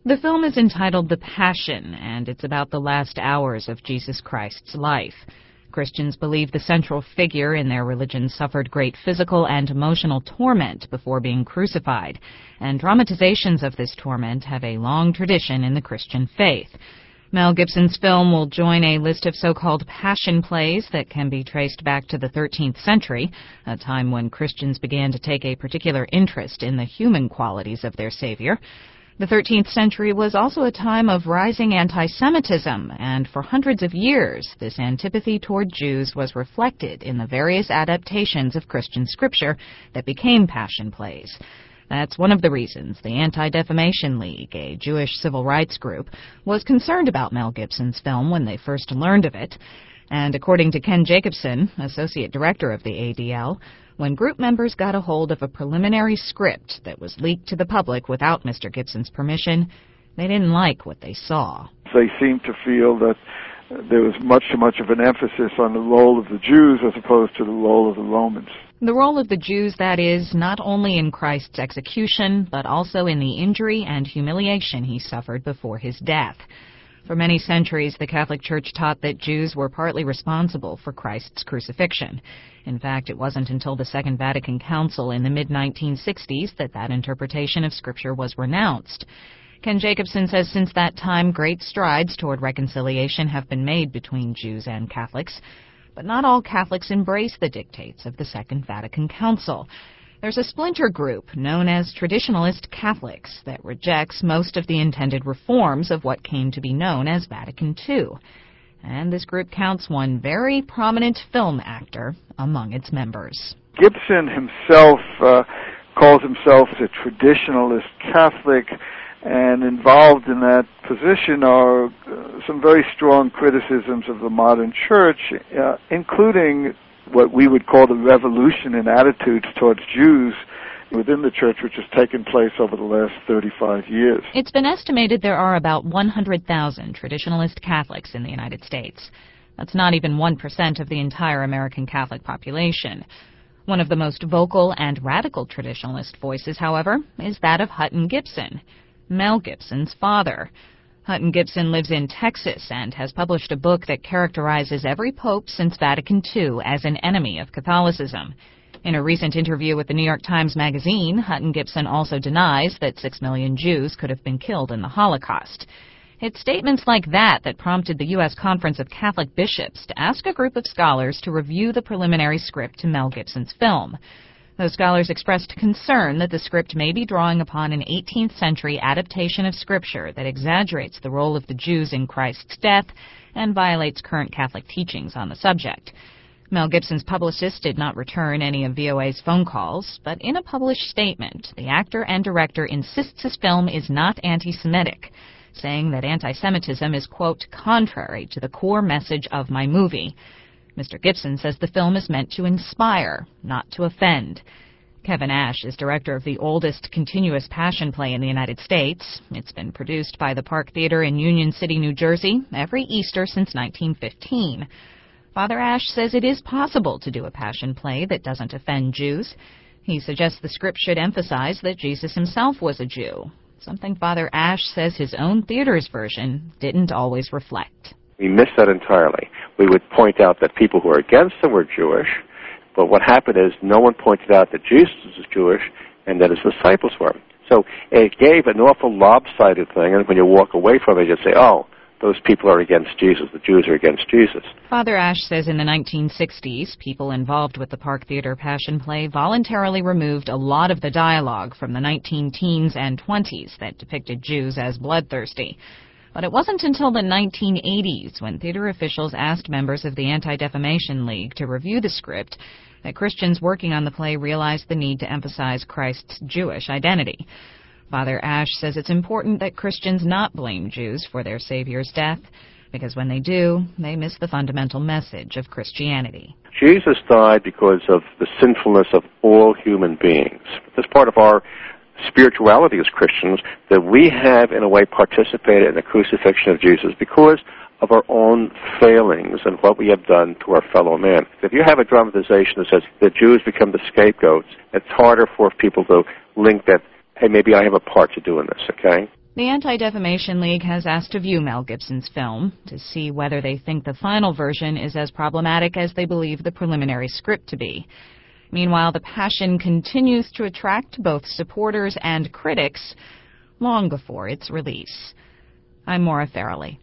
The film is entitled The Passion, and it's about the last hours of Jesus Christ's life. Christians believe the central figure in their religion suffered great physical and emotional torment before being crucified, and dramatizations of this torment have a long tradition in the Christian faith. Mel Gibson's film will join a list of so-called passion plays that can be traced back to the 13th century, a time when Christians began to take a particular interest in the human qualities of their Savior. The 13th century was also a time of rising anti-Semitism, and for hundreds of years, this antipathy toward Jews was reflected in the various adaptations of Christian scripture that became passion plays. That's one of the reasons the Anti-Defamation League, a Jewish civil rights group, was concerned about Mel Gibson's film when they first learned of it. And according to Ken Jacobson, associate director of the ADL, when group members got a hold of a preliminary script that was leaked to the public without Mr. Gibson's permission, they didn't like what they saw. They seemed to feel that there was much too much of an emphasis on the role of the Jews as opposed to the role of the Romans. The role of the Jews, that is, not only in Christ's execution, but also in the injury and humiliation he suffered before his death. For many centuries, the Catholic Church taught that Jews were partly responsible for Christ's crucifixion. In fact, it wasn't until the Second Vatican Council in the mid-1960s that interpretation of Scripture was renounced. Ken Jacobson says since that time, great strides toward reconciliation have been made between Jews and Catholics. But not all Catholics embrace the dictates of the Second Vatican Council. There's a splinter group known as Traditionalist Catholics that rejects most of the intended reforms of what came to be known as Vatican II. And this group counts one very prominent film actor among its members. Gibson himself calls himself a traditionalist Catholic, and involved in that position are some very strong criticisms of the modern church, including what we would call the revolution in attitudes towards Jews within the church, which has taken place over the last 35 years. It's been estimated there are about 100,000 traditionalist Catholics in the United States. That's not even 1% of the entire American Catholic population. One of the most vocal and radical traditionalist voices, however, is that of Hutton Gibson, Mel Gibson's father. Hutton Gibson lives in Texas and has published a book that characterizes every pope since Vatican II as an enemy of Catholicism. In a recent interview with the New York Times Magazine, Hutton Gibson also denies that 6 million Jews could have been killed in the Holocaust. It's statements like that prompted the U.S. Conference of Catholic Bishops to ask a group of scholars to review the preliminary script to Mel Gibson's film. Those scholars expressed concern that the script may be drawing upon an 18th century adaptation of Scripture that exaggerates the role of the Jews in Christ's death and violates current Catholic teachings on the subject. Mel Gibson's publicist did not return any of VOA's phone calls, but in a published statement, the actor and director insists his film is not anti-Semitic, saying that anti-Semitism is, quote, contrary to the core message of my movie. Mr. Gibson says the film is meant to inspire, not to offend. Kevin Ash is director of the oldest continuous passion play in the United States. It's been produced by the Park Theater in Union City, New Jersey, every Easter since 1915. Father Ash says it is possible to do a passion play that doesn't offend Jews. He suggests the script should emphasize that Jesus himself was a Jew, something Father Ash says his own theater's version didn't always reflect. We missed that entirely. We would point out that people who are against them were Jewish, but what happened is no one pointed out that Jesus was Jewish and that his disciples were. So it gave an awful lopsided thing, and when you walk away from it, you say, oh, those people are against Jesus, the Jews are against Jesus. Father Ash says in the 1960s, people involved with the Park Theater Passion Play voluntarily removed a lot of the dialogue from the 19-teens and 20s that depicted Jews as bloodthirsty. But it wasn't until the 1980s, when theater officials asked members of the Anti-Defamation League to review the script, that Christians working on the play realized the need to emphasize Christ's Jewish identity. Father Ash says it's important that Christians not blame Jews for their Savior's death, because when they do, they miss the fundamental message of Christianity. Jesus died because of the sinfulness of all human beings. As part of our spirituality as Christians, that we have, in a way, participated in the crucifixion of Jesus because of our own failings and what we have done to our fellow man. If you have a dramatization that says that Jews become the scapegoats, it's harder for people to link that, hey, maybe I have a part to do in this, okay? The Anti-Defamation League has asked to view Mel Gibson's film to see whether they think the final version is as problematic as they believe the preliminary script to be. Meanwhile, The Passion continues to attract both supporters and critics long before its release. I'm Maura Farrelly.